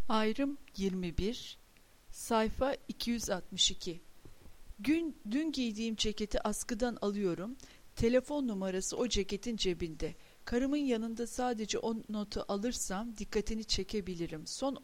Ayrım 21, sayfa 262. Dün giydiğim ceketi askıdan alıyorum. Telefon numarası o ceketin cebinde. Karımın yanında sadece o notu alırsam dikkatini çekebilirim.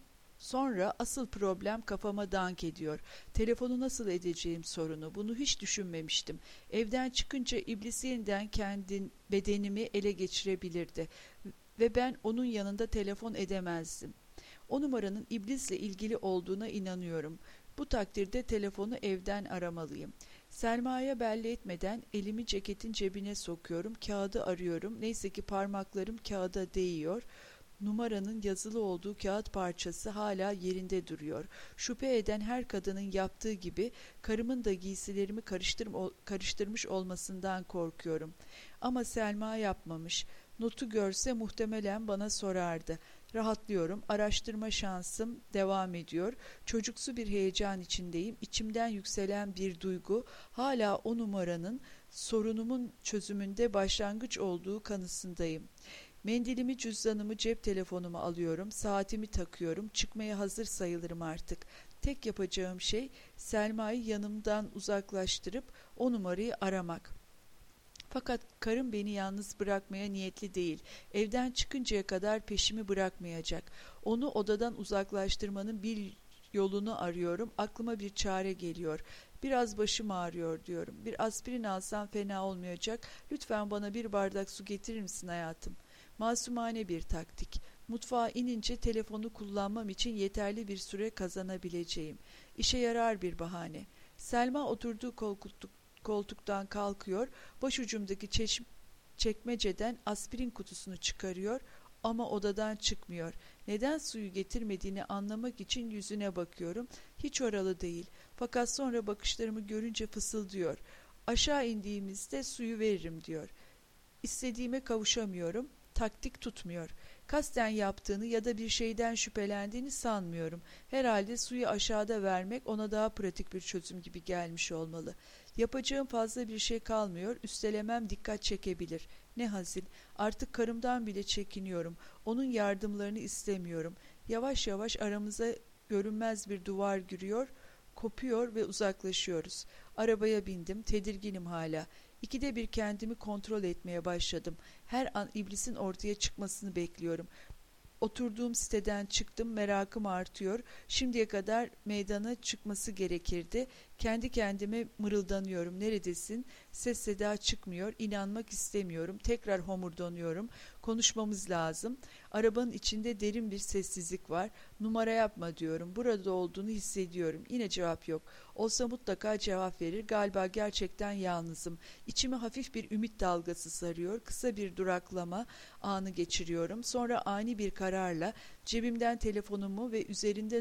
Sonra asıl problem kafama dank ediyor. Telefonu nasıl edeceğim sorunu. Bunu hiç düşünmemiştim. Evden çıkınca iblis yeniden bedenimi ele geçirebilirdi. Ve ben onun yanında telefon edemezdim. O numaranın iblisle ilgili olduğuna inanıyorum. Bu takdirde telefonu evden aramalıyım. Selma'ya belli etmeden elimi ceketin cebine sokuyorum. Kağıdı arıyorum. Neyse ki parmaklarım kağıda değiyor. Numaranın yazılı olduğu kağıt parçası hala yerinde duruyor. Şüphe eden her kadının yaptığı gibi karımın da giysilerimi karıştırmış olmasından korkuyorum. Ama Selma yapmamış. Notu görse muhtemelen bana sorardı. Rahatlıyorum. Araştırma şansım devam ediyor. Çocuksu bir heyecan içindeyim. İçimden yükselen bir duygu hala o numaranın sorunumun çözümünde başlangıç olduğu kanısındayım. Mendilimi, cüzdanımı, cep telefonumu alıyorum. Saatimi takıyorum. Çıkmaya hazır sayılırım artık. Tek yapacağım şey Selma'yı yanımdan uzaklaştırıp o numarayı aramak. Fakat karım beni yalnız bırakmaya niyetli değil. Evden çıkıncaya kadar peşimi bırakmayacak. Onu odadan uzaklaştırmanın bir yolunu arıyorum. Aklıma bir çare geliyor. Biraz başım ağrıyor diyorum. Bir aspirin alsam fena olmayacak. Lütfen bana bir bardak su getirir misin hayatım? Masumane bir taktik. Mutfağa inince telefonu kullanmam için yeterli bir süre kazanabileceğim. İşe yarar bir bahane. Selma oturduğu koltuktan kalkıyor, başucumdaki çekmeceden aspirin kutusunu çıkarıyor ama odadan çıkmıyor. Neden suyu getirmediğini anlamak için yüzüne bakıyorum. Hiç oralı değil. Fakat sonra bakışlarımı görünce fısıldıyor. Aşağı indiğimizde suyu veririm diyor. İstediğime kavuşamıyorum. Taktik tutmuyor. Kasten yaptığını ya da bir şeyden şüphelendiğini sanmıyorum. Herhalde suyu aşağıda vermek ona daha pratik bir çözüm gibi gelmiş olmalı. Yapacağım fazla bir şey kalmıyor, üstelemem dikkat çekebilir. Ne hazin, artık karımdan bile çekiniyorum. Onun yardımlarını istemiyorum. Yavaş yavaş aramıza görünmez bir duvar giriyor, kopuyor ve uzaklaşıyoruz. Arabaya bindim, tedirginim hala. İkide bir kendimi kontrol etmeye başladım. Her an iblisin ortaya çıkmasını bekliyorum. Oturduğum siteden çıktım, merakım artıyor. Şimdiye kadar meydana çıkması gerekirdi. Kendi kendime mırıldanıyorum. Neredesin? Ses seda çıkmıyor. İnanmak istemiyorum. Tekrar homurdanıyorum. Konuşmamız lazım. Arabanın içinde derin bir sessizlik var. Numara yapma diyorum. Burada olduğunu hissediyorum. Yine cevap yok. Olsa mutlaka cevap verir. Galiba gerçekten yalnızım. İçimi hafif bir ümit dalgası sarıyor. Kısa bir duraklama anı geçiriyorum. Sonra ani bir kararla cebimden telefonumu ve üzerinde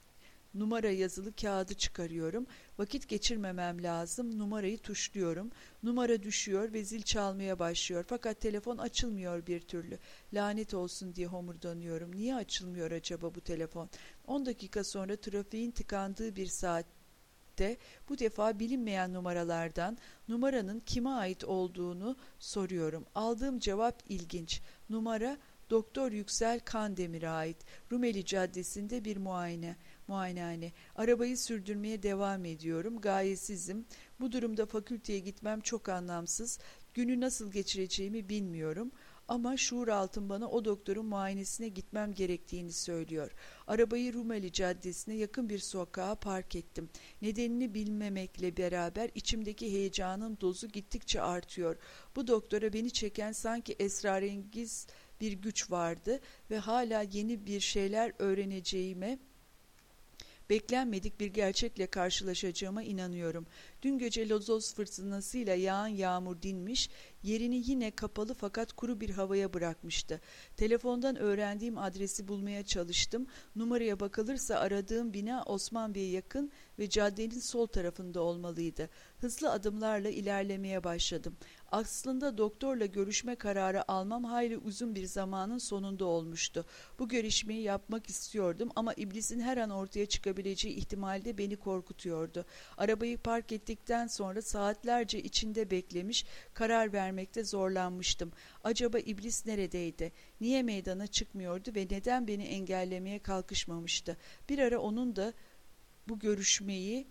numara yazılı kağıdı çıkarıyorum. Vakit geçirmemem lazım. Numarayı tuşluyorum. Numara düşüyor ve zil çalmaya başlıyor. Fakat telefon açılmıyor bir türlü. Lanet olsun diye homurdanıyorum. Niye açılmıyor acaba bu telefon? 10 dakika sonra trafiğin tıkandığı bir saatte bu defa bilinmeyen numaralardan numaranın kime ait olduğunu soruyorum. Aldığım cevap ilginç. Numara Doktor Yüksel Kandemir'e ait. Rumeli Caddesi'nde bir muayenehane. Arabayı sürdürmeye devam ediyorum. Gayesizim. Bu durumda fakülteye gitmem çok anlamsız. Günü nasıl geçireceğimi bilmiyorum. Ama şuur altım bana o doktorun muayenesine gitmem gerektiğini söylüyor. Arabayı Rumeli Caddesi'ne yakın bir sokağa park ettim. Nedenini bilmemekle beraber içimdeki heyecanın dozu gittikçe artıyor. Bu doktora beni çeken sanki esrarengiz bir güç vardı ve hala yeni bir şeyler öğreneceğime, beklenmedik bir gerçekle karşılaşacağıma inanıyorum. Dün gece lodos fırtınasıyla yağan yağmur dinmiş, yerini yine kapalı fakat kuru bir havaya bırakmıştı. Telefondan öğrendiğim adresi bulmaya çalıştım. Numaraya bakılırsa aradığım bina Osman Bey'e yakın ve caddenin sol tarafında olmalıydı. Hızlı adımlarla ilerlemeye başladım. Aslında doktorla görüşme kararı almam hayli uzun bir zamanın sonunda olmuştu. Bu görüşmeyi yapmak istiyordum ama iblisin her an ortaya çıkabileceği ihtimali de beni korkutuyordu. Arabayı park ettik ettikten sonra saatlerce içinde beklemiş, karar vermekte zorlanmıştım. Acaba iblis neredeydi? Niye meydana çıkmıyordu ve neden beni engellemeye kalkışmamıştı? Bir ara onun da bu görüşmeyi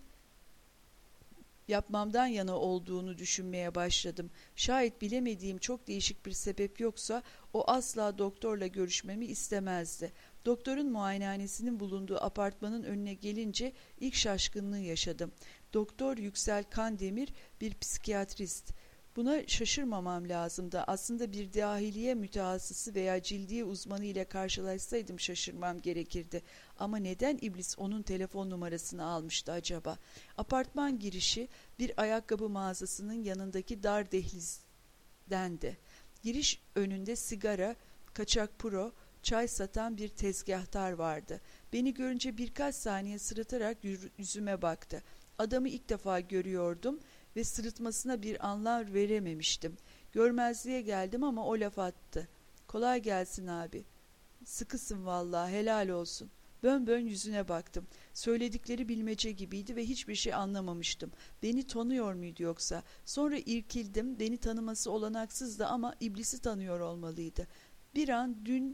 yapmamdan yana olduğunu düşünmeye başladım. Şayet bilemediğim çok değişik bir sebep yoksa o asla doktorla görüşmemi istemezdi. Doktorun muayenehanesinin bulunduğu apartmanın önüne gelince ilk şaşkınlığı yaşadım. Doktor Yüksel Kandemir bir psikiyatrist. Buna şaşırmamam lazımdı. Aslında bir dahiliye mütehassısı veya cildiye uzmanı ile karşılaşsaydım şaşırmam gerekirdi. Ama neden iblis onun telefon numarasını almıştı acaba? Apartman girişi bir ayakkabı mağazasının yanındaki dar dehlizdendi. Giriş önünde sigara, kaçak puro, çay satan bir tezgahtar vardı. Beni görünce birkaç saniye sırıtarak yüzüme baktı. Adamı ilk defa görüyordum ve sırıtmasına bir anlam verememiştim. Görmezliğe geldim ama o laf attı. Kolay gelsin abi. Sıkısın vallahi, helal olsun. Bön bön yüzüne baktım. Söyledikleri bilmece gibiydi ve hiçbir şey anlamamıştım. Beni tanıyor muydu yoksa? Sonra irkildim. Beni tanıması olanaksızdı ama iblisi tanıyor olmalıydı. Bir an dün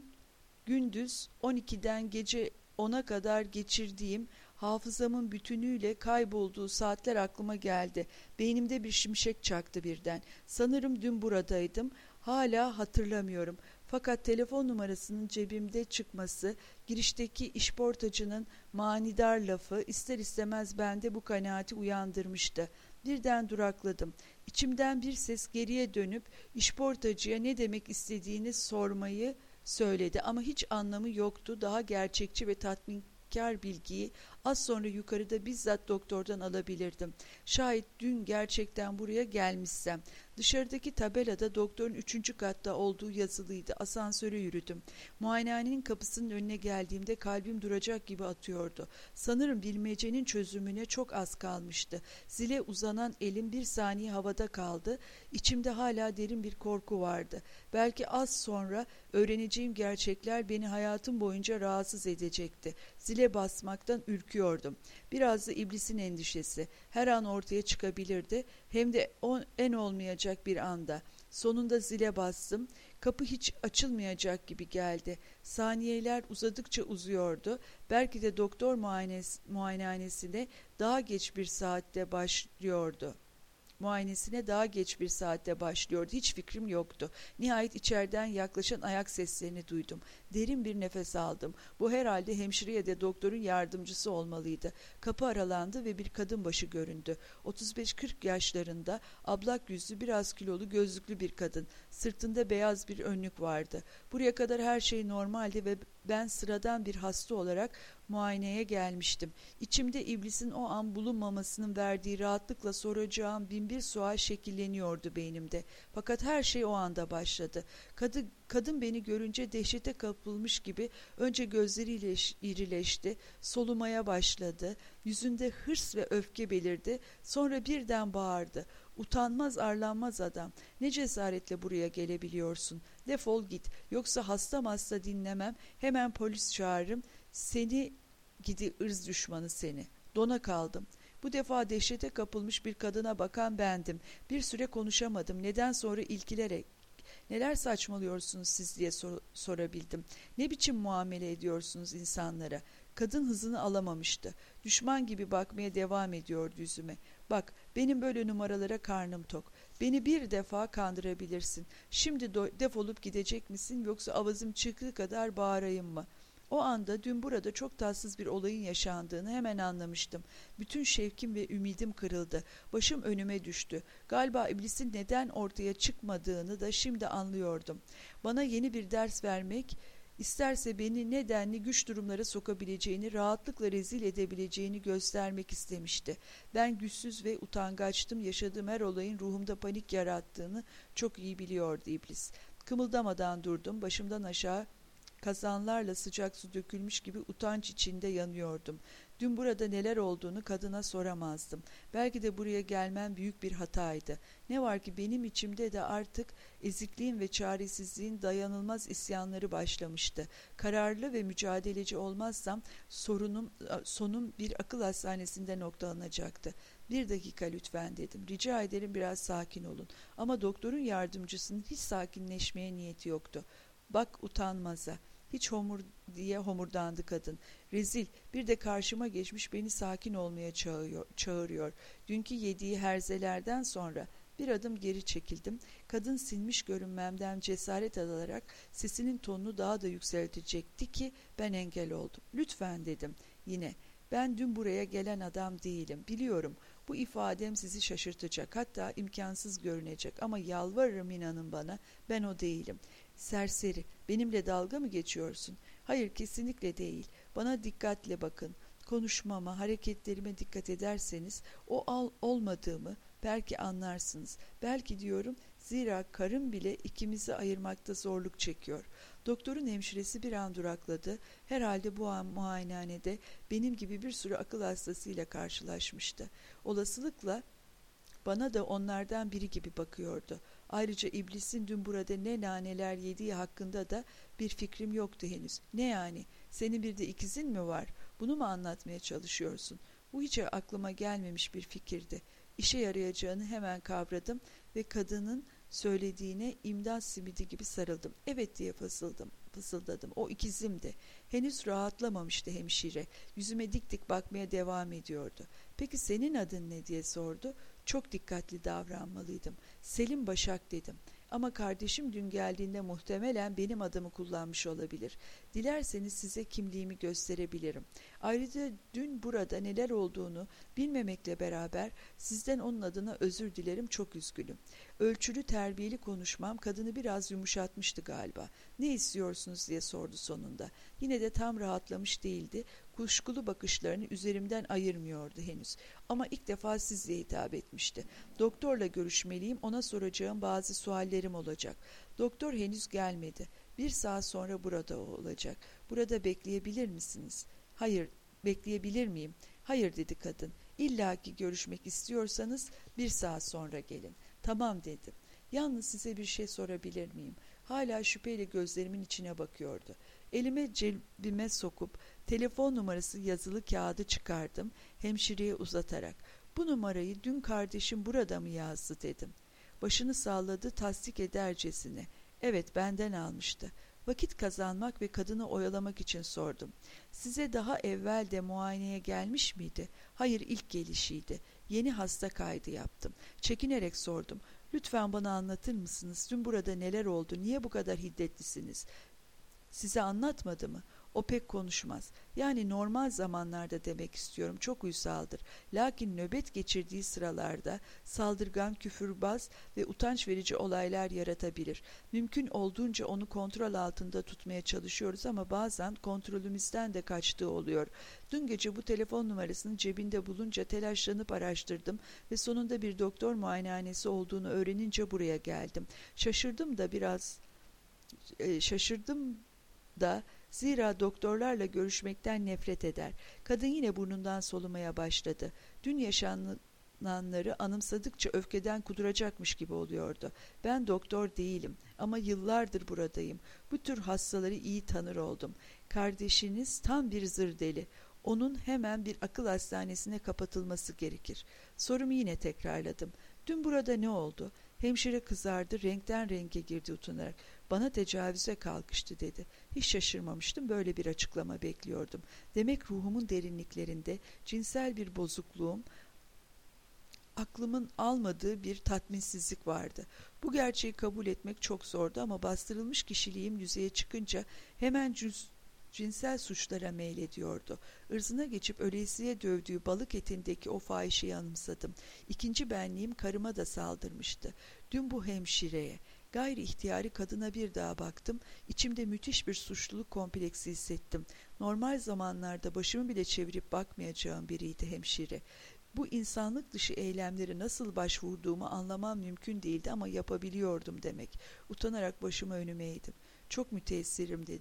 gündüz 12'den gece 10'a kadar geçirdiğim hafızamın bütünüyle kaybolduğu saatler aklıma geldi. Beynimde bir şimşek çaktı birden. Sanırım dün buradaydım. Hala hatırlamıyorum. Fakat telefon numarasının cebimde çıkması, girişteki işportacının manidar lafı ister istemez bende bu kanaati uyandırmıştı. Birden durakladım. İçimden bir ses geriye dönüp işportacıya ne demek istediğini sormayı söyledi ama hiç anlamı yoktu. Daha gerçekçi ve tatminkar bilgiyi az sonra yukarıda bizzat doktordan alabilirdim. Şayet dün gerçekten buraya gelmişsem. Dışarıdaki tabelada doktorun 3. katta olduğu yazılıydı. Asansöre yürüdüm. Muayenehanenin kapısının önüne geldiğimde kalbim duracak gibi atıyordu. Sanırım bilmecenin çözümüne çok az kalmıştı. Zile uzanan elim bir saniye havada kaldı. İçimde hala derin bir korku vardı. Belki az sonra öğreneceğim gerçekler beni hayatım boyunca rahatsız edecekti. Zile basmaktan ürküyordum. Biraz da iblisin endişesi. Her an ortaya çıkabilirdi. Hem de en olmayacak bir anda. Sonunda zile bastım. Kapı hiç açılmayacak gibi geldi. Saniyeler uzadıkça uzuyordu. Belki de doktor muayenehanesine daha geç bir saatte başlıyordu. Hiç fikrim yoktu. Nihayet içeriden yaklaşan ayak seslerini duydum. Derin bir nefes aldım. Bu herhalde hemşire ya da doktorun yardımcısı olmalıydı. Kapı aralandı ve bir kadın başı göründü. 35-40 yaşlarında, ablak yüzlü, biraz kilolu, gözlüklü bir kadın. Sırtında beyaz bir önlük vardı. Buraya kadar her şey normaldi ve ben sıradan bir hasta olarak muayeneye gelmiştim. İçimde iblisin o an bulunmamasının verdiği rahatlıkla soracağım binbir sual şekilleniyordu beynimde. Fakat her şey o anda başladı. Kadın beni görünce dehşete kapılmış gibi önce gözleriyle irileşti, solumaya başladı. Yüzünde hırs ve öfke belirdi. Sonra birden bağırdı. Utanmaz arlanmaz adam. Ne cesaretle buraya gelebiliyorsun? Defol git. Yoksa hasta dinlemem. Hemen polis çağırırım. Seni gidi ırz düşmanı seni. Dona kaldım. Bu defa dehşete kapılmış bir kadına bakan bendim. Bir süre konuşamadım. Neden sonra ilkilerek "Neler saçmalıyorsunuz siz?" diye sorabildim. "Ne biçim muamele ediyorsunuz insanlara?" Kadın hızını alamamıştı. Düşman gibi bakmaya devam ediyordu yüzüme. "Bak, benim böyle numaralara karnım tok. Beni bir defa kandırabilirsin. Şimdi defolup gidecek misin yoksa avazım çıktığı kadar bağırayım mı?" O anda dün burada çok tatsız bir olayın yaşandığını hemen anlamıştım. Bütün şevkim ve ümidim kırıldı. Başım önüme düştü. Galiba iblisin neden ortaya çıkmadığını da şimdi anlıyordum. Bana yeni bir ders vermek, isterse beni nedenli güç durumlara sokabileceğini, rahatlıkla rezil edebileceğini göstermek istemişti. Ben güçsüz ve utangaçtım. Yaşadığım her olayın ruhumda panik yarattığını çok iyi biliyordu iblis. Kımıldamadan durdum. Başımdan aşağı kazanlarla sıcak su dökülmüş gibi utanç içinde yanıyordum. Dün burada neler olduğunu kadına soramazdım. Belki de buraya gelmem büyük bir hataydı. Ne var ki benim içimde de artık ezikliğin ve çaresizliğin dayanılmaz isyanları başlamıştı. Kararlı ve mücadeleci olmazsam sonum bir akıl hastanesinde noktalanacaktı. Bir dakika lütfen dedim. Rica ederim biraz sakin olun. Ama doktorun yardımcısının hiç sakinleşmeye niyeti yoktu. Bak utanmaza. Hiç diye homurdandı kadın. Rezil, bir de karşıma geçmiş beni sakin olmaya çağırıyor. Dünkü yediği herzelerden sonra bir adım geri çekildim. Kadın sinmiş görünmemden cesaret alarak sesinin tonunu daha da yükseltecekti ki ben engel oldum. Lütfen dedim yine. Ben dün buraya gelen adam değilim. Biliyorum bu ifadem sizi şaşırtacak, hatta imkansız görünecek ama yalvarırım inanın bana, ben o değilim. Serseri, benimle dalga mı geçiyorsun? Hayır, kesinlikle değil. Bana dikkatle bakın. Konuşmama, hareketlerime dikkat ederseniz olmadığımı belki anlarsınız. Belki diyorum, zira karım bile ikimizi ayırmakta zorluk çekiyor. Doktorun hemşiresi bir an durakladı. Herhalde bu an muayenehanede benim gibi bir sürü akıl hastasıyla karşılaşmıştı. Olasılıkla bana da onlardan biri gibi bakıyordu. Ayrıca iblisin dün burada ne naneler yediği hakkında da bir fikrim yoktu henüz. Ne yani? Senin bir de ikizin mi var? Bunu mu anlatmaya çalışıyorsun? Bu hiç aklıma gelmemiş bir fikirdi. İşe yarayacağını hemen kavradım ve kadının söylediğine imdat simidi gibi sarıldım. Evet diye fısıldadım. O ikizimdi. Henüz rahatlamamıştı hemşire. Yüzüme dik dik bakmaya devam ediyordu. Peki senin adın ne diye sordu. Çok dikkatli davranmalıydım. Selim Başak dedim. Ama kardeşim dün geldiğinde muhtemelen benim adımı kullanmış olabilir. Dilerseniz size kimliğimi gösterebilirim. Ayrıca dün burada neler olduğunu bilmemekle beraber sizden onun adına özür dilerim, çok üzgünüm. Ölçülü terbiyeli konuşmam kadını biraz yumuşatmıştı galiba. Ne istiyorsunuz diye sordu sonunda. Yine de tam rahatlamış değildi. Kuşkulu bakışlarını üzerimden ayırmıyordu henüz. Ama ilk defa sizle hitap etmişti. Doktorla görüşmeliyim, ona soracağım bazı suallerim olacak. Doktor henüz gelmedi. 1 saat sonra burada olacak. Burada bekleyebilir misiniz? Hayır, bekleyebilir miyim? Hayır dedi kadın. İlla ki görüşmek istiyorsanız 1 saat sonra gelin. Tamam dedim. Yalnız size bir şey sorabilir miyim? Hala şüpheyle gözlerimin içine bakıyordu. Elime cebime sokup telefon numarası yazılı kağıdı çıkardım, hemşireye uzatarak. Bu numarayı dün kardeşim burada mı yazdı dedim. Başını salladı tasdik edercesine. Evet, benden almıştı. Vakit kazanmak ve kadını oyalamak için sordum. Size daha evvel de muayeneye gelmiş miydi? Hayır, ilk gelişiydi. Yeni hasta kaydı yaptım. Çekinerek sordum. Lütfen bana anlatır mısınız? Dün burada neler oldu? Niye bu kadar hiddetlisiniz? Size anlatmadı mı? O pek konuşmaz. Yani normal zamanlarda demek istiyorum, çok uysaldır. Lakin nöbet geçirdiği sıralarda saldırgan, küfürbaz ve utanç verici olaylar yaratabilir. Mümkün olduğunca onu kontrol altında tutmaya çalışıyoruz ama bazen kontrolümüzden de kaçtığı oluyor. Dün gece bu telefon numarasını cebinde bulunca telaşlanıp araştırdım ve sonunda bir doktor muayenehanesi olduğunu öğrenince buraya geldim. Şaşırdım da zira doktorlarla görüşmekten nefret eder. Kadın yine burnundan solumaya başladı. Dün yaşananları anımsadıkça öfkeden kuduracakmış gibi oluyordu. Ben doktor değilim ama yıllardır buradayım. Bu tür hastaları iyi tanır oldum. Kardeşiniz tam bir zır deli. Onun hemen bir akıl hastanesine kapatılması gerekir. Sorumu yine tekrarladım. Dün burada ne oldu? Hemşire kızardı, renkten renge girdi utanarak. Bana tecavüze kalkıştı dedi. Hiç şaşırmamıştım, böyle bir açıklama bekliyordum. Demek ruhumun derinliklerinde cinsel bir bozukluğum, aklımın almadığı bir tatminsizlik vardı. Bu gerçeği kabul etmek çok zordu ama bastırılmış kişiliğim yüzeye çıkınca hemen cinsel suçlara meylediyordu. Irzına geçip ölesiye dövdüğü balık etindeki o fahişeyi anımsadım. İkinci benliğim karıma da saldırmıştı. Dün bu hemşireye, gayri ihtiyari kadına bir daha baktım. İçimde müthiş bir suçluluk kompleksi hissettim. Normal zamanlarda başımı bile çevirip bakmayacağım biriydi hemşire. Bu insanlık dışı eylemleri nasıl başvurduğumu anlamam mümkün değildi ama yapabiliyordum demek. Utanarak başımı önüme eğdim. Çok müteessirim dedim.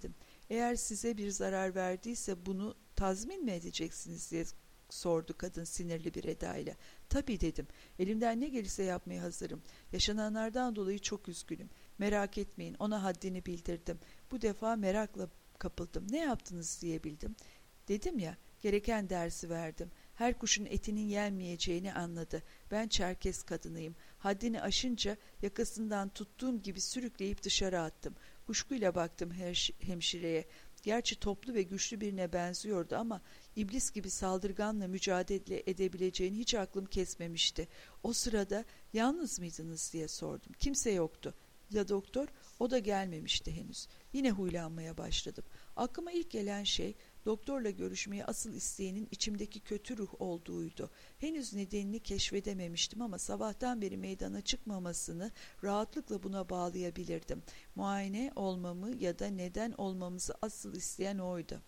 Eğer size bir zarar verdiyse bunu tazmin mi edeceksiniz diye sordu kadın sinirli bir edayla. Tabii dedim. Elimden ne gelirse yapmaya hazırım. Yaşananlardan dolayı çok üzgünüm. Merak etmeyin, ona haddini bildirdim. Bu defa merakla kapıldım. Ne yaptınız diyebildim. Dedim ya, gereken dersi verdim. Her kuşun etinin yenmeyeceğini anladı. Ben Çerkes kadınıyım. Haddini aşınca yakasından tuttuğum gibi sürükleyip dışarı attım. Kuşkuyla baktım hemşireye. Gerçi toplu ve güçlü birine benziyordu ama iblis gibi saldırganla mücadele edebileceğini hiç aklım kesmemişti. O sırada yalnız mıydınız diye sordum. Kimse yoktu. Ya doktor? O da gelmemişti henüz. Yine huylanmaya başladım. Aklıma ilk gelen şey doktorla görüşmeyi asıl isteyenin içimdeki kötü ruh olduğuydu. Henüz nedenini keşfedememiştim ama sabahtan beri meydana çıkmamasını rahatlıkla buna bağlayabilirdim. Muayene olmamı ya da neden olmamızı asıl isteyen oydu.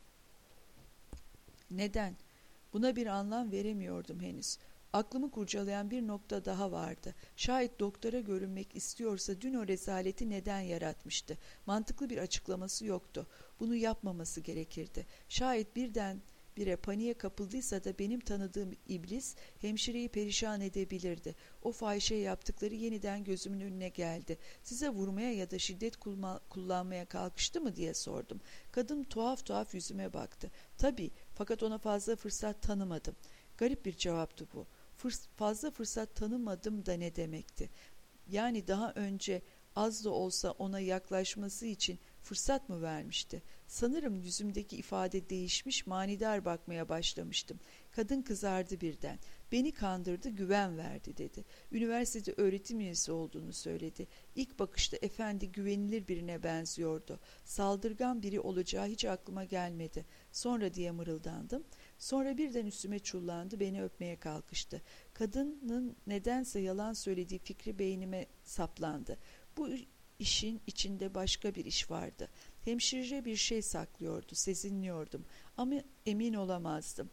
Neden? Buna bir anlam veremiyordum henüz. Aklımı kurcalayan bir nokta daha vardı. Şayet doktora görünmek istiyorsa dün o rezaleti neden yaratmıştı? Mantıklı bir açıklaması yoktu. Bunu yapmaması gerekirdi. Şayet birdenbire paniğe kapıldıysa da benim tanıdığım iblis hemşireyi perişan edebilirdi. O fahişe yaptıkları yeniden gözümün önüne geldi. Size vurmaya ya da şiddet kullanmaya kalkıştı mı diye sordum. Kadın tuhaf tuhaf yüzüme baktı. Tabii, fakat ona fazla fırsat tanımadım. Garip bir cevaptı bu. Fazla fırsat tanımadım da ne demekti? Yani daha önce az da olsa ona yaklaşması için fırsat mı vermişti? Sanırım yüzümdeki ifade değişmiş, manidar bakmaya başlamıştım. Kadın kızardı birden. Beni kandırdı, güven verdi dedi. Üniversitede öğretim üyesi olduğunu söyledi. İlk bakışta efendi, güvenilir birine benziyordu. Saldırgan biri olacağı hiç aklıma gelmedi. Sonra diye mırıldandım. Sonra birden üstüme çullandı, beni öpmeye kalkıştı. Kadının nedense yalan söylediği fikri beynime saplandı. Bu işin içinde başka bir iş vardı. Hemşire bir şey saklıyordu, sezinliyordum ama emin olamazdım.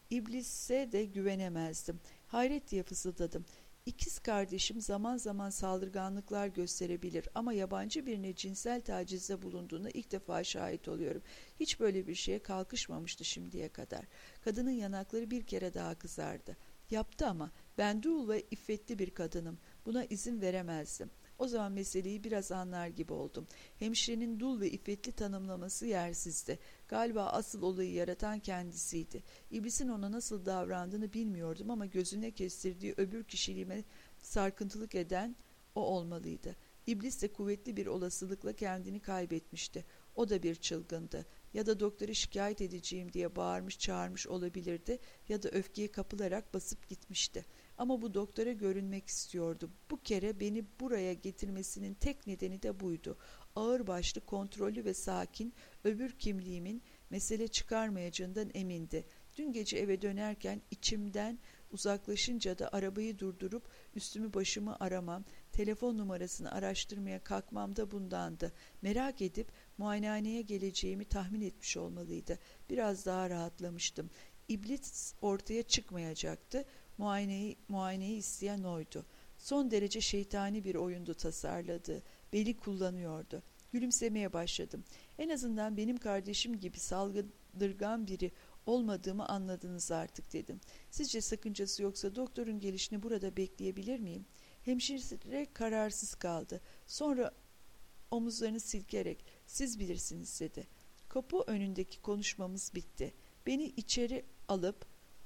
İblise de güvenemezdim. Hayret diye fısıldadım. İkiz kardeşim zaman zaman saldırganlıklar gösterebilir ama yabancı birine cinsel tacizde bulunduğuna ilk defa şahit oluyorum. Hiç böyle bir şeye kalkışmamıştı şimdiye kadar. Kadının yanakları bir kere daha kızardı. Yaptı ama ben dul ve iffetli bir kadınım. Buna izin veremezdim. O zaman meseleyi biraz anlar gibi oldum. Hemşirenin dul ve iffetli tanımlaması yersizdi. Galiba asıl olayı yaratan kendisiydi. İblisin ona nasıl davrandığını bilmiyordum ama gözüne kestirdiği öbür kişiliğime sarkıntılık eden o olmalıydı. İblis de kuvvetli bir olasılıkla kendini kaybetmişti. O da bir çılgındı. Ya da doktora şikayet edeceğim diye bağırmış çağırmış olabilirdi ya da öfkeye kapılarak basıp gitmişti. Ama bu doktora görünmek istiyordu. Bu kere beni buraya getirmesinin tek nedeni de buydu. Ağırbaşlı, kontrollü ve sakin, öbür kimliğimin mesele çıkarmayacağından emindi. Dün gece eve dönerken içimden uzaklaşınca da arabayı durdurup üstümü başımı aramam, telefon numarasını araştırmaya kalkmam da bundandı. Merak edip muayenehaneye geleceğimi tahmin etmiş olmalıydı. Biraz daha rahatlamıştım. İblis ortaya çıkmayacaktı. Muayeneyi isteyen oydu. Son derece şeytani bir oyundu tasarladığı. Beni kullanıyordu. Gülümsemeye başladım. En azından benim kardeşim gibi saldırgan biri olmadığımı anladınız artık dedim. Sizce sakıncası yoksa doktorun gelişini burada bekleyebilir miyim? Hemşire kararsız kaldı. Sonra omuzlarını silkerek siz bilirsiniz dedi. Kapı önündeki konuşmamız bitti. Beni içeri alıp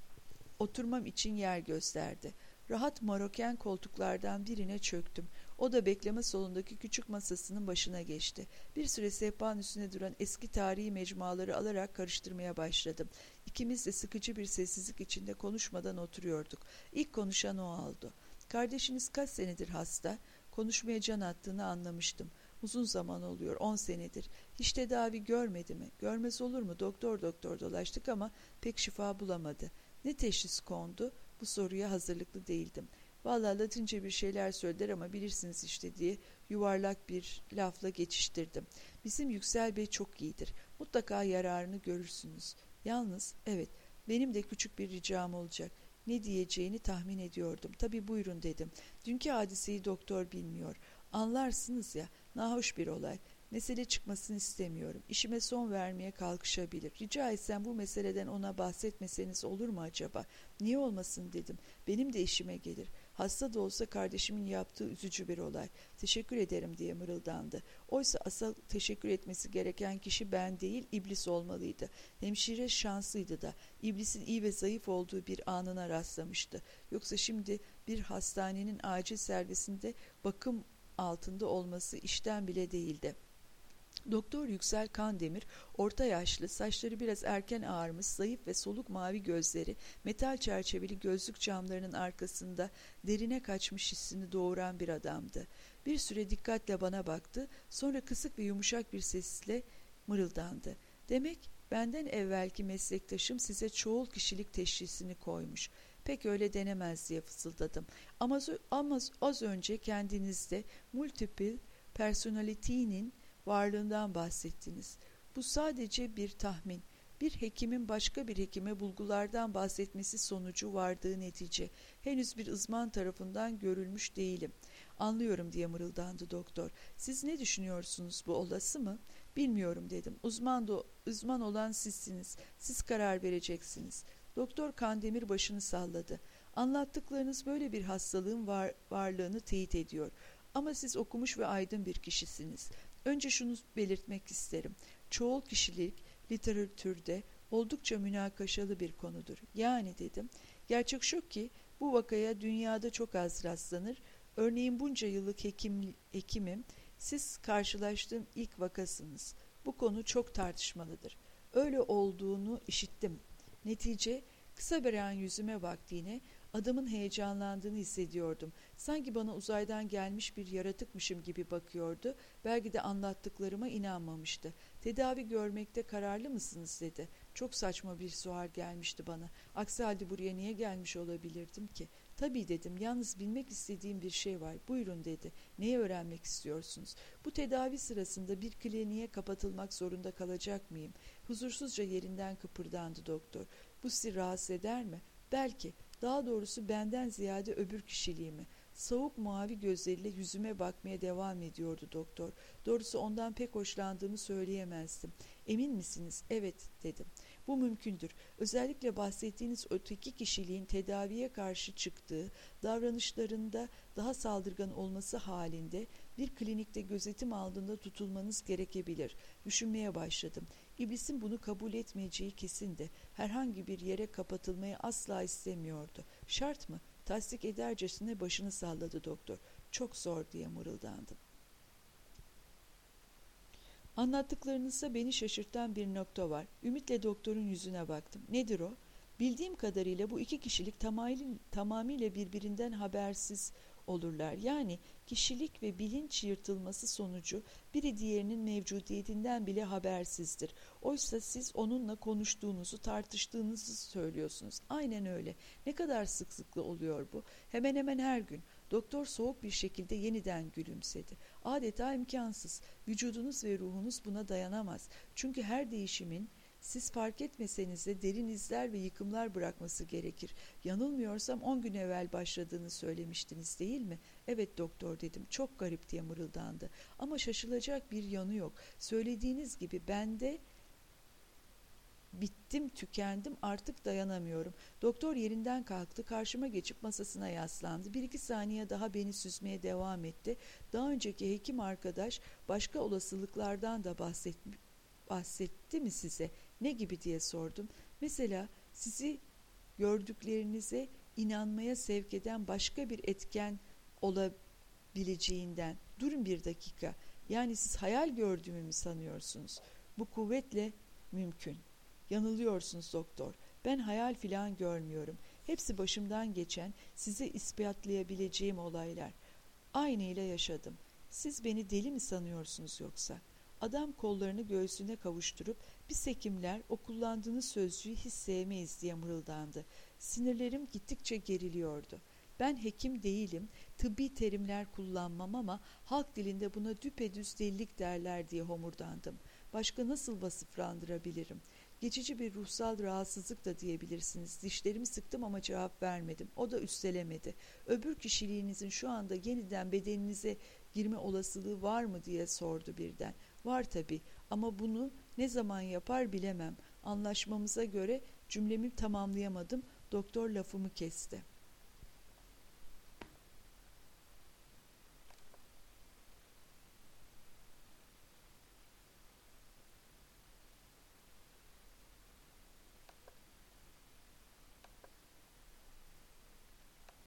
oturmam için yer gösterdi. Rahat maroken koltuklardan birine çöktüm. O da bekleme salonundaki küçük masasının başına geçti. Bir süre sehpanın üstünde duran eski tarihi mecmuaları alarak karıştırmaya başladım. İkimiz de sıkıcı bir sessizlik içinde konuşmadan oturuyorduk. İlk konuşan o oldu. Kardeşiniz kaç senedir hasta? Konuşmaya can attığını anlamıştım. Uzun zaman oluyor, 10 senedir. Hiç tedavi görmedi mi? Görmez olur mu? Doktor dolaştık ama pek şifa bulamadı. Ne teşhis kondu? Bu soruya hazırlıklı değildim. Vallahi Latince bir şeyler söylediler ama bilirsiniz işte diye yuvarlak bir lafla geçiştirdim. Bizim Yüksel Bey çok iyidir. Mutlaka yararını görürsünüz. Yalnız, evet, benim de küçük bir ricam olacak. Ne diyeceğini tahmin ediyordum. Tabii buyurun dedim. Dünkü hadiseyi doktor bilmiyor. Anlarsınız ya, nahoş bir olay. Mesele çıkmasını istemiyorum. İşime son vermeye kalkışabilir. Rica etsem bu meseleden ona bahsetmeseniz olur mu acaba? Niye olmasın dedim. Benim de işime gelir. Hasta da olsa kardeşimin yaptığı üzücü bir olay. Teşekkür ederim diye mırıldandı. Oysa asıl teşekkür etmesi gereken kişi ben değil, iblis olmalıydı. Hemşire şanslıydı da. İblisin iyi ve zayıf olduğu bir anına rastlamıştı. Yoksa şimdi bir hastanenin acil servisinde bakım altında olması işten bile değildi. Doktor Yüksel Kandemir, orta yaşlı, saçları biraz erken ağarmış, zayıf ve soluk mavi gözleri, metal çerçeveli gözlük camlarının arkasında derine kaçmış hissini doğuran bir adamdı. Bir süre dikkatle bana baktı, sonra kısık ve yumuşak bir sesle mırıldandı. Demek benden evvelki meslektaşım size çoğul kişilik teşhisini koymuş. Pek öyle denemez diye fısıldadım. Ama az önce kendinizde multiple personality'nin varlığından bahsettiniz. Bu sadece bir tahmin. Bir hekimin başka bir hekime bulgulardan bahsetmesi sonucu vardığı netice. Henüz bir uzman tarafından görülmüş değilim. Anlıyorum diye mırıldandı doktor. Siz ne düşünüyorsunuz, bu olası mı? Bilmiyorum dedim. Uzman olan sizsiniz. Siz karar vereceksiniz. Doktor Kandemir başını salladı. Anlattıklarınız böyle bir hastalığın varlığını teyit ediyor. Ama siz okumuş ve aydın bir kişisiniz. Önce şunu belirtmek isterim. Çoğul kişilik literatürde oldukça münakaşalı bir konudur. Yani dedim, gerçek şu ki bu vakaya dünyada çok az rastlanır. Örneğin bunca yıllık hekimim, siz karşılaştığım ilk vakasınız. Bu konu çok tartışmalıdır. Öyle olduğunu işittim. Netice, kısa bir an yüzüme vaktiğine adamın heyecanlandığını hissediyordum. Sanki bana uzaydan gelmiş bir yaratıkmışım gibi bakıyordu. Belki de anlattıklarıma inanmamıştı. Tedavi görmekte kararlı mısınız dedi. Çok saçma bir sual gelmişti bana. Aksi halde buraya niye gelmiş olabilirdim ki? Tabii dedim. Yalnız bilmek istediğim bir şey var. Buyurun dedi. Neyi öğrenmek istiyorsunuz? Bu tedavi sırasında bir kliniğe kapatılmak zorunda kalacak mıyım? Huzursuzca yerinden kıpırdandı doktor. Bu sizi rahatsız eder mi? Belki. Daha doğrusu benden ziyade öbür kişiliğimi. Soğuk mavi gözleriyle yüzüme bakmaya devam ediyordu doktor. Doğrusu ondan pek hoşlandığımı söyleyemezdim. Emin misiniz? Evet dedim. Bu mümkündür. Özellikle bahsettiğiniz öteki kişiliğin tedaviye karşı çıktığı, davranışlarında daha saldırgan olması halinde bir klinikte gözetim altında tutulmanız gerekebilir. Düşünmeye başladım. İblisin bunu kabul etmeyeceği kesindi. Herhangi bir yere kapatılmayı asla istemiyordu. Şart mı? Tasdik edercesine başını salladı doktor. Çok zor diye mırıldandım. Anlattıklarınızda beni şaşırtan bir nokta var. Ümitle doktorun yüzüne baktım. Nedir o? Bildiğim kadarıyla bu iki kişilik tamamıyla birbirinden habersiz olurlar. Yani kişilik ve bilinç yırtılması sonucu biri diğerinin mevcudiyetinden bile habersizdir. Oysa siz onunla konuştuğunuzu, tartıştığınızı söylüyorsunuz. Aynen öyle. Ne kadar sıklıkla oluyor bu? Hemen hemen her gün. Doktor soğuk bir şekilde yeniden gülümsedi. Adeta imkansız. Vücudunuz ve ruhunuz buna dayanamaz. Çünkü her değişimin siz fark etmeseniz de derin izler ve yıkımlar bırakması gerekir. Yanılmıyorsam 10 gün evvel başladığını söylemiştiniz değil mi? Evet doktor dedim. Çok garip diye mırıldandı. Ama şaşılacak bir yanı yok. Söylediğiniz gibi bende bittim, tükendim, artık dayanamıyorum. Doktor yerinden kalktı, karşıma geçip masasına yaslandı. 1-2 saniye daha beni süzmeye devam etti. Daha önceki hekim arkadaş başka olasılıklardan da bahsetti mi size? Ne gibi diye sordum. Mesela sizi gördüklerinize inanmaya sevk eden başka bir etken olabileceğinden. Durun bir dakika. Yani siz hayal gördüğümü mü sanıyorsunuz? Bu kuvvetle mümkün. Yanılıyorsunuz doktor. Ben hayal filan görmüyorum. Hepsi başımdan geçen, size ispatlayabileceğim olaylar. Aynıyla yaşadım. Siz beni deli mi sanıyorsunuz yoksa? Adam kollarını göğsüne kavuşturup biz hekimler o kullandığınız sözcüğü hiç sevmeyiz diye mırıldandı. Sinirlerim gittikçe geriliyordu. Ben hekim değilim, tıbbi terimler kullanmam ama halk dilinde buna düpedüz delilik derler diye homurdandım. Başka nasıl vasıflandırabilirim? Geçici bir ruhsal rahatsızlık da diyebilirsiniz. Dişlerimi sıktım ama cevap vermedim. O da üstelemedi. Öbür kişiliğinizin şu anda yeniden bedeninize girme olasılığı var mı diye sordu birden. Var tabii ama bunu ne zaman yapar bilemem. Anlaşmamıza göre cümlemi tamamlayamadım. Doktor lafımı kesti.